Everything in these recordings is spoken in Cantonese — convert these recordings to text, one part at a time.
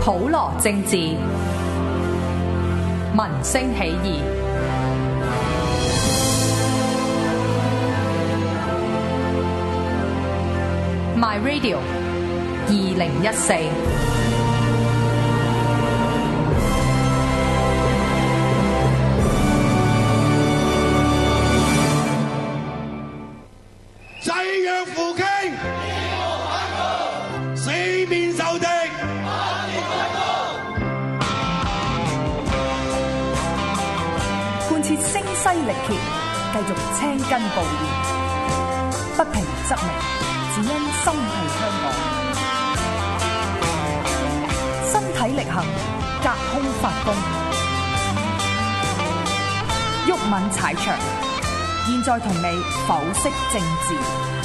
普羅政治，民聲起義。My Radio 2014。 聲嘶力竭，繼續青筋暴現，不平則鳴，只因心繫香港。身體力行，隔空發功，毓民踩場，現在同你剖析政治。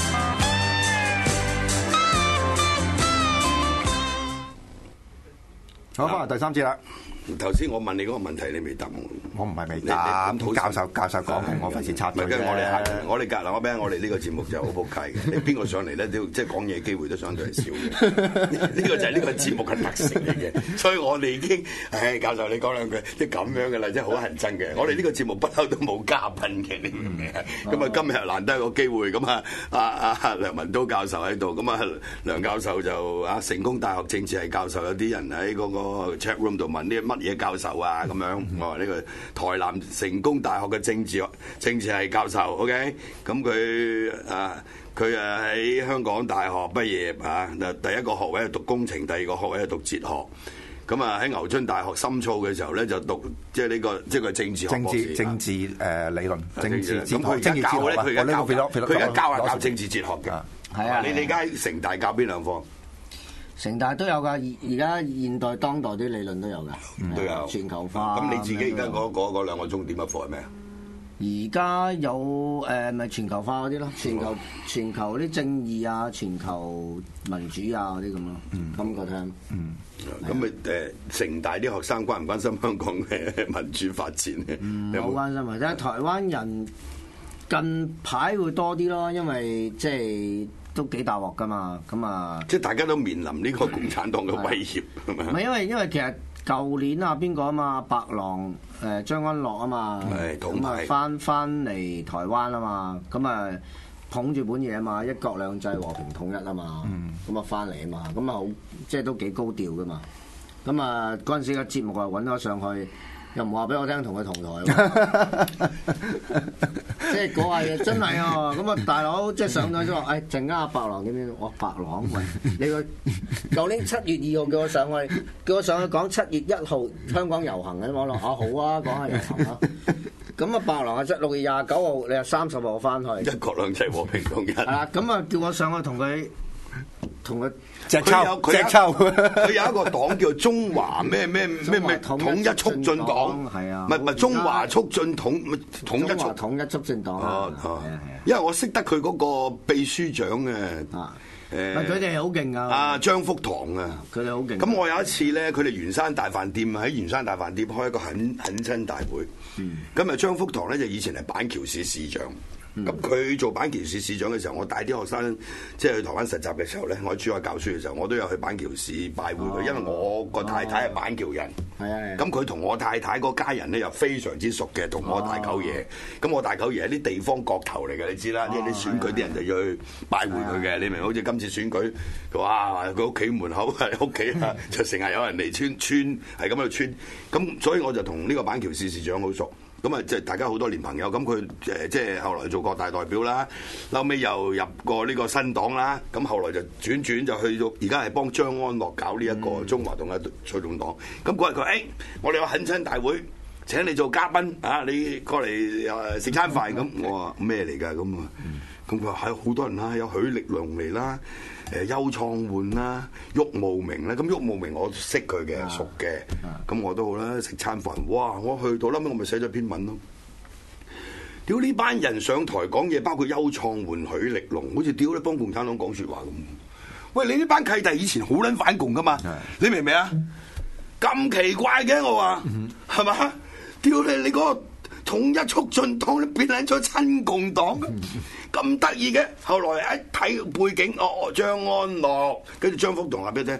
好，翻嚟第三節啦。 頭先我問你嗰個問題，你未答我。 我唔係未答，教授講嘅，我費事插嘴啫。 我哋隔離，我哋呢個節目就好仆街嘅。你邊個上嚟咧，都即係講嘢機會都相對係少嘅。呢個就係呢個節目嘅特性嚟嘅。所以我哋已經，教授你講兩句，即係咁樣嘅啦，即係好乞憎嘅。我哋呢個節目不嬲都冇嘉賓嘅，你明唔明啊？咁啊，今日難得有個機會，咁啊，梁文都教授喺度，咁啊，梁教授就成功大學政治系教授，有啲人喺嗰個 chat room 度問呢乜嘢教授啊咁樣，我話呢個台南成功大學嘅政治系教授 ，OK， 咁佢喺香港大學畢業啊，第一個學位係讀工程，第二個學位係讀哲學，咁啊喺牛津大學深造嘅時候咧就讀即係呢個即係佢政治學博士， 政治理論，政治咁佢而家教咧，佢而家教政治哲學嘅， 係啊， 你而家喺成大教邊兩科？ 成大都有噶，而家現代當代啲理論都有噶， 都有全球化。 咁你自己而家嗰兩個鐘點嘅課係咩啊？ 而家有咪全球化嗰啲咯，全球啲正義啊，全球民主啊嗰啲咁咯，咁個聽。 咁咪成大啲學生關唔關心香港嘅民主發展咧？ 好關心啊！即係台灣人近排會多啲咯，因為即係。都幾大鑊噶嘛，咁啊， 即係大家都面臨呢個共產黨嘅威脅，係咪？ 唔係因為其實舊年啊邊個啊嘛，白狼張安樂啊嘛，咁啊翻嚟台灣啊嘛，咁啊捧住本嘢啊嘛，一國兩制和平統一啊嘛，咁啊翻嚟啊嘛，咁啊好即係都幾高調噶嘛，咁啊嗰陣時嘅節目啊揾咗上去。又唔話俾我聽同佢同台，即係嗰下嘢真係啊！咁啊，大佬即係上台都話，陣間阿白狼點樣？我白狼喂，你個舊年7月2號叫我上去講7月1號香港遊行嘅網絡好啊，講下遊行啊！咁啊，白狼啊6月29號，你係30號翻去， 一國兩制和平統一。係啦，咁啊叫我上去同佢。 隻抽， 佢有一個黨叫中華咩統一促進黨， 係啊， 唔係中華促進統一促進黨， 因為我識得佢嗰個秘書長嘅， 佢哋好勁啊， 張福堂啊， 佢哋好勁。 咁我有一次咧，佢哋圓山大飯店喺圓山大飯店開一個懇親大會，咁啊張福堂咧就以前係板橋市市長。咁佢做板橋市市長嘅時候，我帶啲學生即係去台灣實習嘅時候咧，我喺珠海教書嘅時候，我都有去板橋市拜會佢，因為我個太太係板橋人，咁佢同我太太個家人咧又非常之熟嘅，同我大舅爺，咁我大舅爺係啲地方角頭嚟嘅，你知啦，即係啲選舉啲人就要去拜會佢嘅，你明？好似今次選舉，哇！佢屋企門口喺屋企就成日有人嚟穿係咁喺度穿，咁所以我就同呢個板橋市市長好熟。咁啊，即係大家好多年朋友，咁佢即係後來做國大代表啦，後尾又入過呢個新黨啦，咁後來就轉就去到而家係幫張安樂搞呢一個中華統一促進黨。咁嗰日佢我哋有懇親大會，請你做嘉賓啊，你過嚟食餐飯咁。我話咩嚟㗎？咁啊，咁佢話係好多人啦，有許力良嚟啦。邱創煥啦、郁慕明啦，咁郁慕明我識佢嘅，熟嘅，咁我都好啦，食餐飯，哇！我去到啦，我咪寫咗篇文咯。屌呢班人上台講嘢，包括邱創煥、許力龍，好似屌你幫共產黨講説話咁。喂，你呢班契弟以前好撚反共噶嘛？你明唔明啊？咁奇怪嘅我話，係嘛？屌你嗰個統一促進黨你變撚咗親共黨，咁得意嘅。後來一睇背景，張安樂，跟住張福同話俾你聽，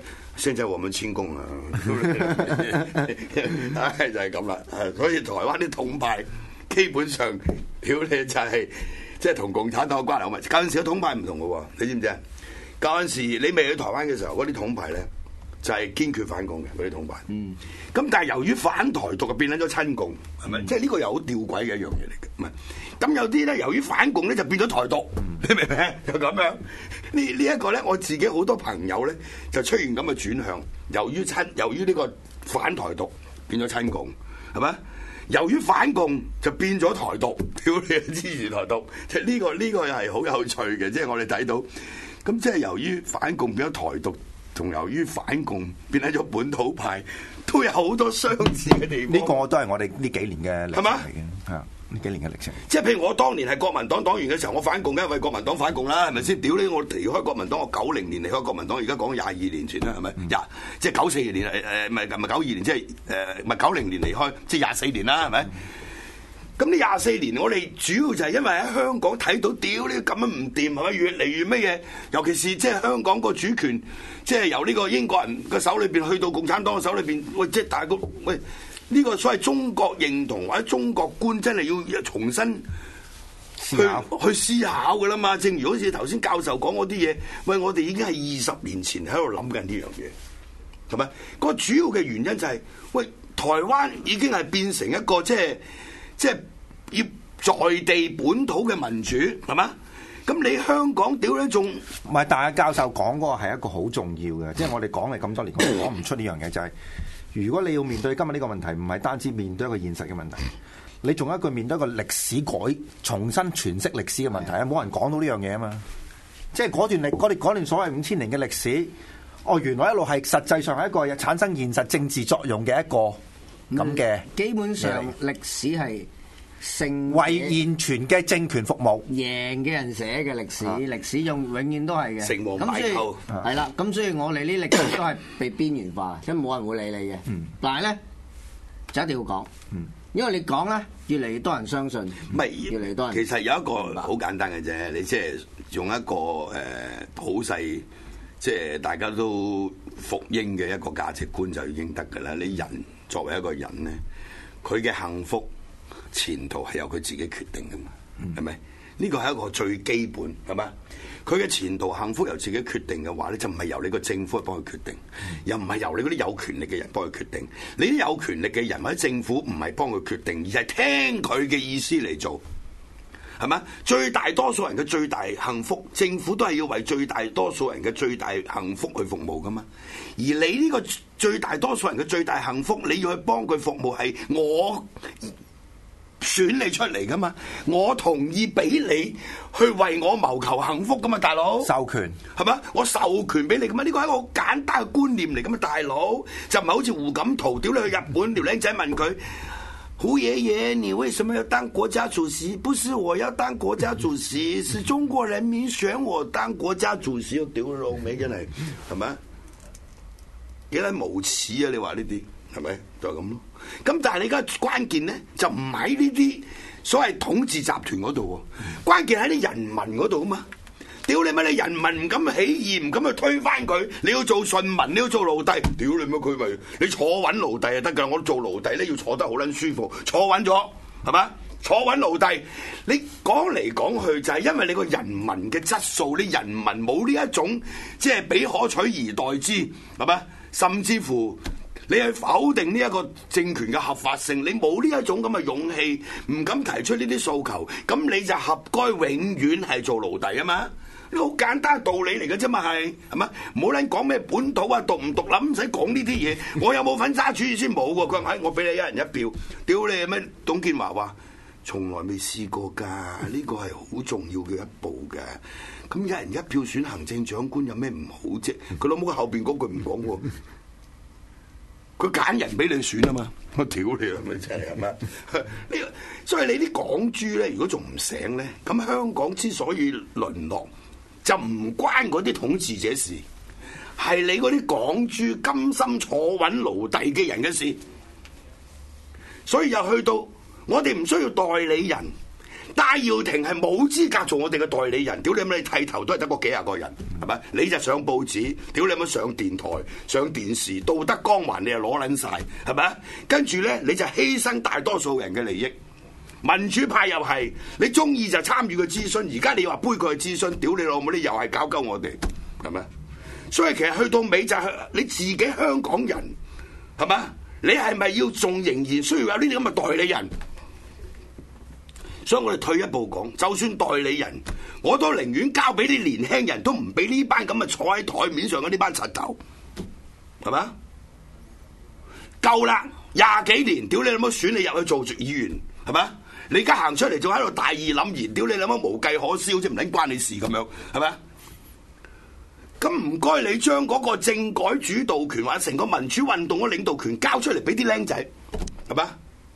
現在我們清共啊，唉就係咁啦。所以台灣啲統派基本上屌你就係即係同共產黨關係好密切。嗰陣時嘅統派唔同嘅喎，你知唔知啊？嗰陣時你未去台灣嘅時候，嗰啲統派咧就係堅決反共嘅嗰啲統派。咁但係由於反台獨就變咗親共，係咪？即係呢個又好吊詭嘅一樣嘢嚟嘅，唔係。咁有啲咧由於反共咧就變咗台獨，你明唔明？就咁樣。呢一個咧，我自己好多朋友咧就出現咁嘅轉向，由於呢個反台獨變咗親共，係咪？由於反共就變咗台獨，屌你支持台獨，即係呢個又係好有趣嘅，即係我哋睇到。咁即係由於反共變咗台獨，同由於反共變咗本土派，都有好多相似嘅地方。 呢個都係我哋呢幾年嘅歷程嚟嘅，係啊。呢幾年嘅歷程， 即係譬如我當年係國民黨黨員嘅時候，我反共梗係為國民黨反共啦，係咪先？屌你！我離開國民黨，我90年離開國民黨，而家講22年前啦，係咪？即係94年唔係92年，即係唔係90年離開，即係24年啦，係咪？咁呢24年，我哋主要就係因為喺香港睇到，屌你咁樣唔掂，係咪？越嚟越乜嘢？尤其是即係香港個主權，即係由呢個英國人嘅手裏邊去到共產黨嘅手裏邊，喂，即係大個喂。呢個所謂中國認同或者中國觀真係要重新去思考㗎啦嘛，正如好似頭先教授講嗰啲嘢，喂，我哋已經係20年前喺度諗緊呢樣嘢，係咪？個主要嘅原因就係，喂，台灣已經係變成一個即係要在地本土嘅民主，係嘛？咁你香港屌你仲唔係？但係教授講嗰個係一個好重要嘅，即係我哋講嚟咁多年，我講唔出呢樣嘢就係。如果你要面對今日呢個問題，唔係單止面對一個現實嘅問題，你仲有一個面對一個歷史重新詮釋歷史嘅問題啊！冇人講到呢樣嘢啊嘛，即係嗰段所謂5000年嘅歷史，原來一路係實際上係一個產生現實政治作用嘅一個咁嘅。基本上歷史係為現存嘅政權服務， 贏嘅人寫嘅歷史，歷史永遠都係嘅。 成王敗寇係啦，咁所以我哋呢歷史都係被邊緣化，即係冇人會理你嘅。但係咧就一定要講，因為你講咧，越嚟越多人相信。 唔係越嚟越多人。其實有一個好簡單嘅啫，你即係用一個普世，即係大家都服膺嘅一個價值觀就已經得㗎啦。你人作為一個人咧，佢嘅幸福前途係由佢自己決定㗎嘛，係咪？呢個係一個最基本，係咪？佢嘅前途幸福由自己決定嘅話咧，就唔係由你個政府去幫佢決定，又唔係由你嗰啲有權力嘅人幫佢決定。你啲有權力嘅人或者政府唔係幫佢決定，而係聽佢嘅意思嚟做，係咪？最大多數人嘅最大幸福，政府都係要為最大多數人嘅最大幸福去服務㗎嘛。而你呢個最大多數人嘅最大幸福，你要去幫佢服務，係我選你出嚟噶嘛？我同意俾你去為我謀求幸福噶嘛，大佬？ 授權係咪？我授權俾你噶嘛？呢個係一個好簡單嘅觀念嚟噶嘛，大佬就唔係好似胡錦濤屌你去日本條僆仔問佢，胡爺爺，你為什麼要當國家主席？不是我要當國家主席，是中國人民選我當國家主席。我屌你老味，真係係咪？幾撚無恥啊！你話呢啲係咪？就係咁咯。咁但係你而家關鍵咧，就唔喺呢啲所謂統治集團嗰度喎，關鍵喺啲人民嗰度啊嘛！屌你乜你人民唔敢起義，唔敢去推翻佢，你要做順民，你要做奴隸，屌你乜佢咪你坐穩奴隸就得㗎？我做奴隸咧要坐得好撚舒服，坐穩咗係嘛？坐穩奴隸，你講嚟講去就係因為你個人民嘅質素，你人民冇呢一種即係比可取而代之係嘛？甚至乎。你去否定呢一個政權嘅合法性，你冇呢一種咁嘅勇氣，唔敢提出呢啲訴求，咁你就合該永遠係做奴隸啊嘛！呢個好簡單嘅道理嚟嘅啫嘛，係嘛？唔好撚講咩本土啊，獨唔獨立，唔使講呢啲嘢。我有冇份揸主意先冇喎？佢話我俾你一人一票，屌你咩？董建華話從來未試過㗎，呢個係好重要嘅一步㗎。咁一人一票選行政長官有咩唔好啫？佢老母後邊嗰句唔講喎。佢揀人俾你選啊嘛！我屌你啊！咪真係咩？呢所以你啲港豬咧，如果仲唔醒咧，咁香港之所以淪落，就唔關嗰啲統治者事，係你嗰啲港豬甘心坐穩奴隸嘅人嘅事。所以又去到我哋唔需要代理人， 戴耀廷係冇資格做我哋嘅代理人，屌你乜你剃頭都係得個幾廿個人，係咪？你就上報紙，屌你乜上電台、上電視，道德光環你又攞撚晒，係咪？跟住咧你就犧牲大多數人嘅利益。民主派又係，你中意就參與個諮詢，而家你話杯葛去諮詢，屌你老母，你又係搞鳩我哋，係咪？所以其實去到尾就係你自己香港人，係咪？你係咪要仲仍然需要有呢啲咁嘅代理人？所以我哋退一步講，就算代理人，我都寧願交俾啲年輕人，都唔俾呢班咁嘅坐喺台面上嘅呢班柒頭，係咪？夠啦，廿幾年，屌你老母選你入去做議員，係咪？你而家行出嚟仲喺度大義凜然，屌你老母無計可施，好似唔撚關你事咁樣，係咪？咁唔該，你將嗰個政改主導權或者成個民主運動嘅領導權交出嚟俾啲僆仔，係咪？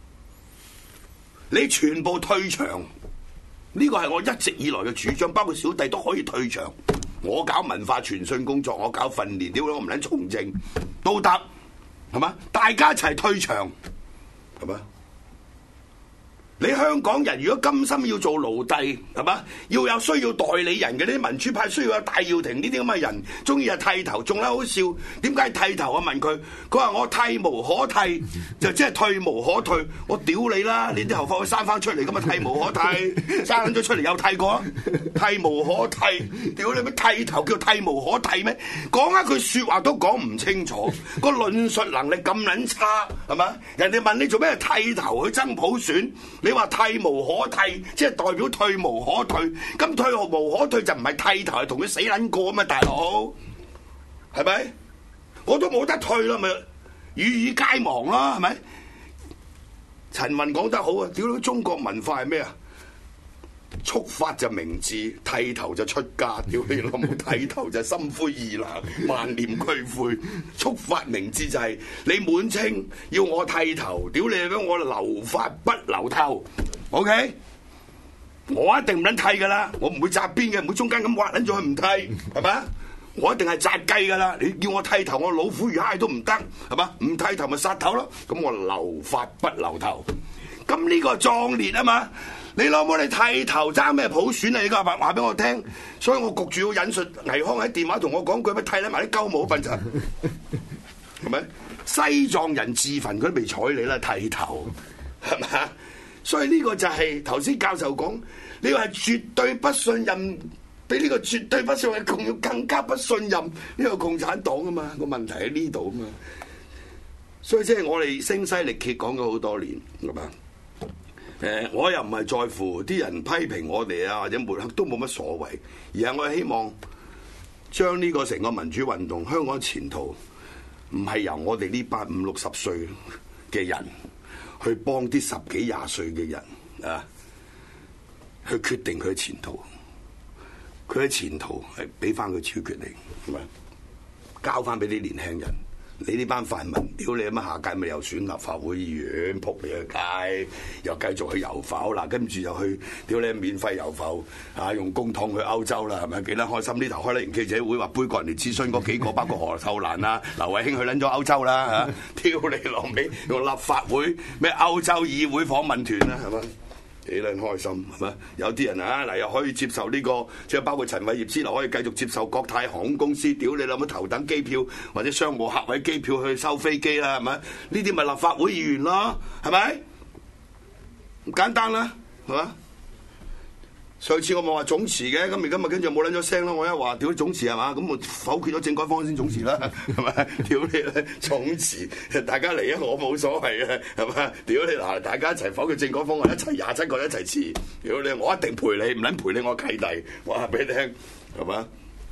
你全部退場，呢個係我一直以來嘅主張，包括小弟都可以退場。我搞文化傳訊工作，我搞訓練，屌我唔撚從政都得，係嘛？大家一齊退場，係嘛？你香港人如果甘心要做奴隸，係嘛？要有需要代理人嘅呢啲民主派，需要有戴耀廷呢啲咁嘅人，中意就剃頭，仲係好笑。點解剃頭啊？問佢，佢話我剃無可剃，就即係退無可退。我屌你啦！你啲頭髮會生翻出嚟，咁啊剃無可剃，生咗出嚟有剃過，剃無可剃。屌你咩剃頭叫剃無可剃咩？講一句說話都講唔清楚，個論述能力咁撚差，係嘛？人哋問你做咩剃頭去爭普選？你話剃無可剃，即係代表退無可退。咁退無可退就唔係剃頭，係同佢死撚過啊嘛，大佬，係咪？我都冇得退啦，咪與爾皆亡啦，係咪？陳雲講得好啊！屌你，中國文化係咩啊？束髮就明志，剃頭就出家。屌你老母，剃頭就心灰意冷，萬念俱灰。束髮明志就係你滿清要我剃頭，屌你咁我留髮不留頭。OK， 我一定唔撚剃噶啦，我唔會紮辮嘅，唔會中間咁挖撚咗佢唔剃，係咪？我一定係紮髻噶啦。你叫我剃頭，我老虎與蟹都唔得，係嘛？唔剃頭咪殺頭咯。咁我留髮不留頭，咁呢個壯烈啊嘛！你老母你剃頭爭咩普選啊？你而家話俾我聽，所以我焗住要引述倪匡喺電話同我講句，咪剃甩埋啲鳩毛笨柒，係咪？西藏人自焚佢都未睬你啦，剃頭係咪？所以呢個就係頭先教授講，你話係絕對不信任，比呢個絕對不信任仲要更加不信任呢個共產黨啊嘛，個問題喺呢度啊嘛。所以即係我哋聲嘶力竭講咗好多年，係嘛？我又唔係在乎啲人批評我哋啊，或者抹黑都冇乜所謂，而係我係希望將呢個成個民主運動，香港前途唔係由我哋呢班50、60歲嘅人去幫啲10幾20歲嘅人啊去決定佢嘅前途，佢嘅前途係俾翻佢超決定，係咪？交翻俾啲年輕人。你呢班泛民，屌你乜下屆咪又選立法會議員，撲你去街，又繼續去遊埠啦，跟住又去屌你免費遊埠啊，用公帑去歐洲啦，係咪幾得開心？呢頭開得完記者會話杯葛人哋諮詢嗰幾個，包括何秀蘭啊、劉慧卿去撚咗歐洲啦嚇，屌你老味用立法會咩歐洲議會訪問團啦，係咪？幾撚開心係嘛？有啲人啊嗱，又可以接受呢個，即係包括陳偉業之流可以繼續接受國泰航空公司屌你老母頭等機票或者商務客位機票去收飛機啦，係咪？呢啲咪立法會議員咯，係咪？咁簡單啦，係嘛？上次我冇話總辭嘅，今日跟住冇撚咗聲咯。我一話屌總辭係嘛，咁我否決咗政改方案先總辭啦，係咪？屌你啦，總辭，大家嚟啊，我冇所謂嘅，係嘛？屌你嗱，大家一齊否決政改方案，一齊27個一齊辭，屌你，我一定陪你，唔撚陪你我契弟，我話俾你聽，係嘛？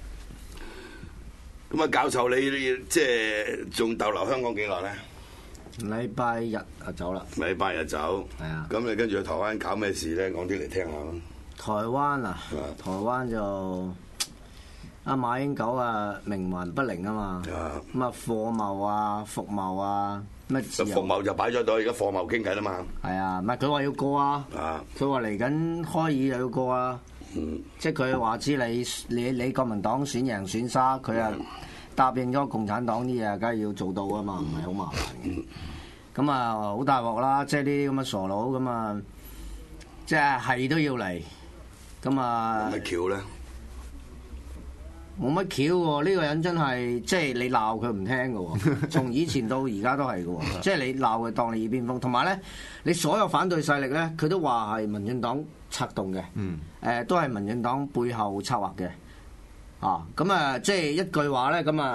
咁啊，教授你即係仲逗留香港幾耐咧？ 禮拜日就走啦。 禮拜日走，係啊。咁你跟住去台灣搞咩事咧？講啲嚟聽下咯。 台灣啊，台灣就阿馬英九啊，冥頑不靈啊嘛，咁啊貨貿啊、服貿啊，咩服貿就擺咗度，而家貨貿傾偈啦嘛。 係啊，唔係佢話要過啊，佢話嚟緊開議就要過啊，即係佢話知你國民黨選贏選沙，佢啊答應咗共產黨啲嘢，梗係要做到啊嘛，唔係好麻煩嘅。咁啊好大鑊啦，即係呢啲咁嘅傻佬咁啊。 即係都要嚟。咁啊， 乜橋咧？ 冇乜橋喎，呢個人真係即係你鬧佢唔聽嘅喎，從以前到而家都係嘅喎，即係你鬧佢當你耳邊風，同埋咧你所有反對勢力咧，佢都話係民進黨策動嘅，都係民進黨背後策劃嘅，咁啊即係一句話咧，咁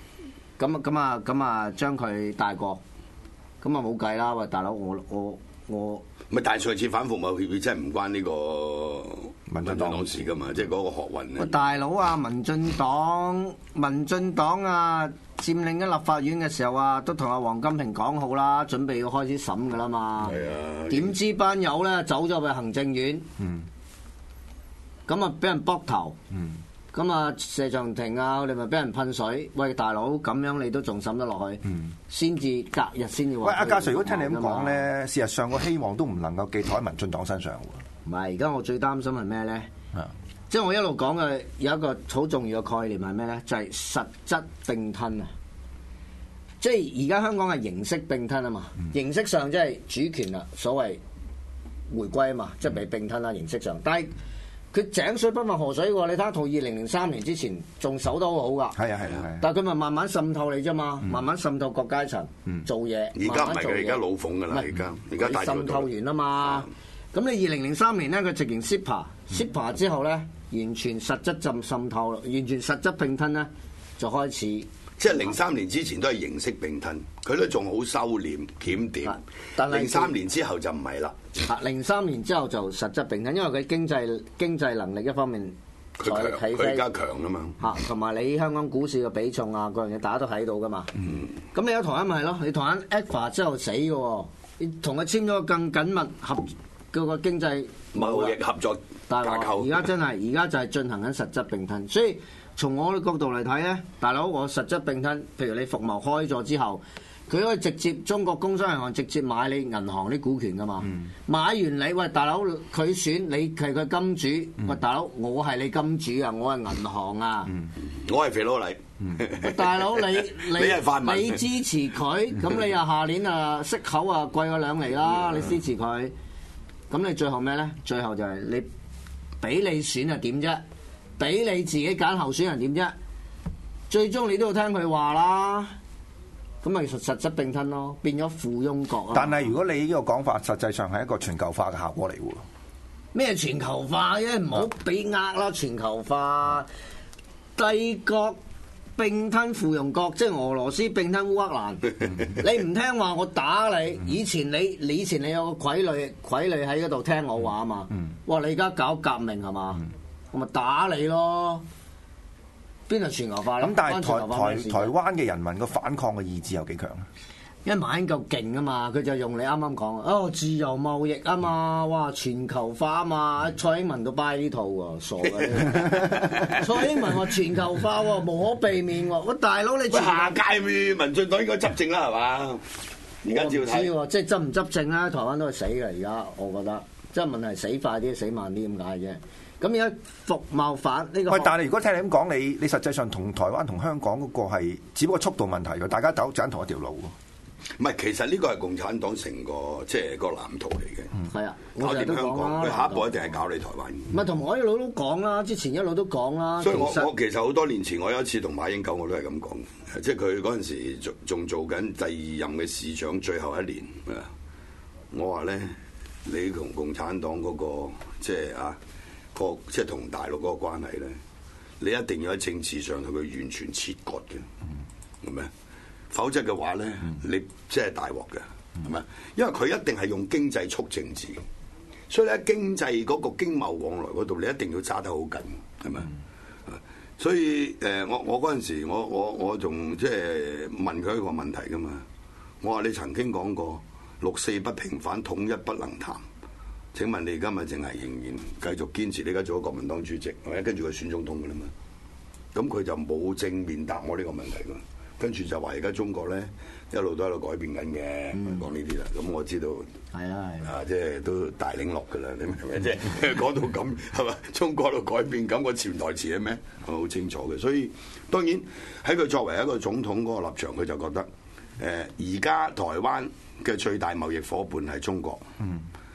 啊將佢帶過，咁啊冇計啦，喂大佬我。 咪但係上次反服貿協議真係唔關呢個民進黨事噶嘛，即係嗰個學運咧。 大佬啊，民進黨啊，佔領咗立法院嘅時候啊，都同阿黃金平講好啦，準備要開始審噶啦嘛。係啊。點知班友咧走咗去行政院，咁啊俾人卜頭。咁啊，謝長廷啊，你咪俾人噴水。喂，大佬咁樣你都仲審得落去？先至隔日先至話。 喂，阿教授，如果聽你咁講咧，事實上個希望都唔能夠寄託喺民進黨身上喎。 唔係，而家我最擔心係咩咧？即係我一路講嘅有一個好重要嘅概念係咩咧？就係實質並吞啊！即係而家香港係形式並吞啊嘛，形式上即係主權啊，所謂回歸啊嘛，即係被並吞啦，形式上，但係。佢井水不犯河水喎，你睇下，到2003年之前仲守得好好噶。係啊。但係佢咪慢慢滲透你啫嘛，慢慢滲透各階層做嘢。 而家唔係嘅，而家老馮㗎啦，而家大滲透完啦嘛。咁你2003年咧，佢直情 SIPA 之後咧，完全實質浸滲透，完全實質並吞咧，就開始。 即係03年之前都係形式並吞，佢都仲好收斂檢點。但係03年之後就唔係啦。 03年之後就實質並吞，因為佢經濟能力一方面佢而家強啊嘛。 同埋你香港股市嘅比重啊，各樣嘢大家都睇到噶嘛。咁你有台灣咪係咯？你台灣 ECFA 之後死嘅喎，你同佢簽咗個更緊密嗰個經濟貿易合作架構。 而家真係，而家就係進行緊實質並吞，所以。從我嘅角度嚟睇咧，大佬我實質並吞，譬如你服貿開咗之後，佢可以直接中國工商銀行直接買你銀行啲股權噶嘛，買完你喂大佬佢選你係佢金主，喂大佬我係你金主啊，我係銀行啊， 我係肥佬黎， 大佬你係泛民， 你支持佢，咁你又下年啊息口啊貴過2厘啦，你支持佢，咁你最後咩咧？最後就係你俾你選啊點啫？俾你自己揀候選人點啫？最終你都要聽佢話啦。咁咪實質並吞咯，變咗附庸國啊！ 但係如果你呢個講法，實際上係一個全球化嘅效果嚟喎。 咩全球化啫？唔好俾呃啦！全球化帝國並吞附庸國，即係俄羅斯並吞烏克蘭。你唔聽話，我打你。以前你有個傀儡喺嗰度聽我話啊嘛。哇！你而家搞革命係嘛？我咪打你咯！邊度全球化咧？ 咁但係台灣嘅人民個反抗嘅意志有幾強啊？ 因為馬英九夠勁啊嘛，佢就用你啱啱講自由貿易啊嘛，哇全球化啊嘛，蔡英文都 buy 呢套喎，傻嘅。蔡英文話全球化喎，無可避免喎。喂大佬你下屆民進黨應該執政啦係嘛？而家照睇即係執唔執政咧？台灣都係死嘅而家，我覺得即係問題死快啲死慢啲咁解啫。咁而家服貿反呢個， 喂！但係如果聽你咁講，你實際上同台灣同香港嗰個係只不過速度問題嘅，大家走同一條路喎。 唔係，其實呢個係共產黨成個即係個藍圖嚟嘅。 係啊， 搞掂香港，佢下一步一定係搞你台灣。 唔係，同我一路都講啦，之前一路都講啦。 所以我其實好多年前，我有一次同馬英九我都係咁講，即係佢嗰陣時仲做緊第2任嘅市長，最後1年啊，我話咧，你同共產黨嗰個即係啊。即係同大陸嗰個關係咧，你一定要喺政治上同佢完全切割嘅，係咪？否則嘅話咧，你即係大鑊嘅，係咪？因為佢一定係用經濟促政治，所以喺經濟嗰個經貿往來嗰度，你一定要揸得好緊，係咪？所以我嗰陣時，我仲即係問佢一個問題噶嘛，我話你曾經講過6·4不平反，統一不能談。請問你而家咪淨係仍然繼續堅持你而家做咗國民黨主席，或者跟住佢選總統嘅啦嘛？咁佢就冇正面答我呢個問題㗎。跟住就話而家中國咧一路都喺度改變緊嘅，講呢啲啦。咁我知道係啊，即係都大領落㗎啦。你明唔明？即係講到咁係嘛？中國喺度改變緊個潛台詞係咩？我好清楚嘅。所以當然喺佢作為一個總統嗰個立場，佢就覺得而家台灣嘅最大貿易夥伴係中國。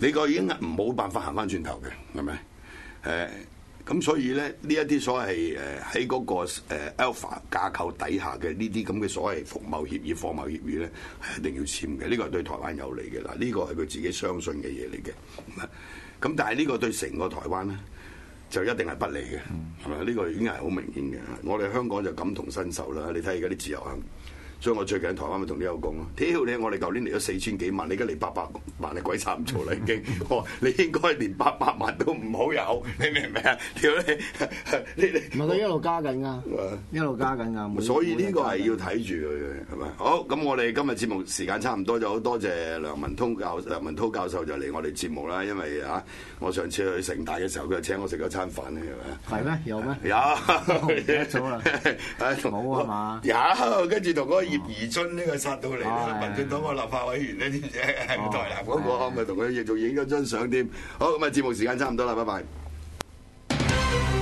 你個已經冇辦法行翻轉頭嘅，係咪？咁所以咧，呢一啲所謂喺嗰個Alpha 架構底下嘅呢啲咁嘅所謂服貿協議、貨貿協議咧，係一定要簽嘅。呢個係對台灣有利嘅啦，呢個係佢自己相信嘅嘢嚟嘅。咁但係呢個對成個台灣咧，就一定係不利嘅，係咪？呢個已經係好明顯嘅。我哋香港就感同身受啦。你睇而家啲自由行。所以我最近喺台灣咪同啲友講咯，屌你！我哋舊年嚟咗4000幾萬，你而家嚟800萬，你鬼差唔做啦已經。我你應該連800萬都唔好有，你明唔明啊？屌你！ 唔係佢一路加緊㗎，一路加緊㗎。 所以呢個係要睇住佢嘅，係咪？好，咁我哋今日節目時間差唔多，就好多謝梁文韜教授就嚟我哋節目啦。因為我上次去城大嘅時候，佢就請我食咗餐飯咧，係咪？ 係咩？有咩？ 有， 記得咗啦。冇啊嘛？ 有，跟住同嗰個葉宜津呢個殺到嚟啦，民進黨個立法委員呢啲嘢係台南嗰個，咪同佢亦仲影咗張相添。好，咁啊節目時間差唔多啦，拜拜。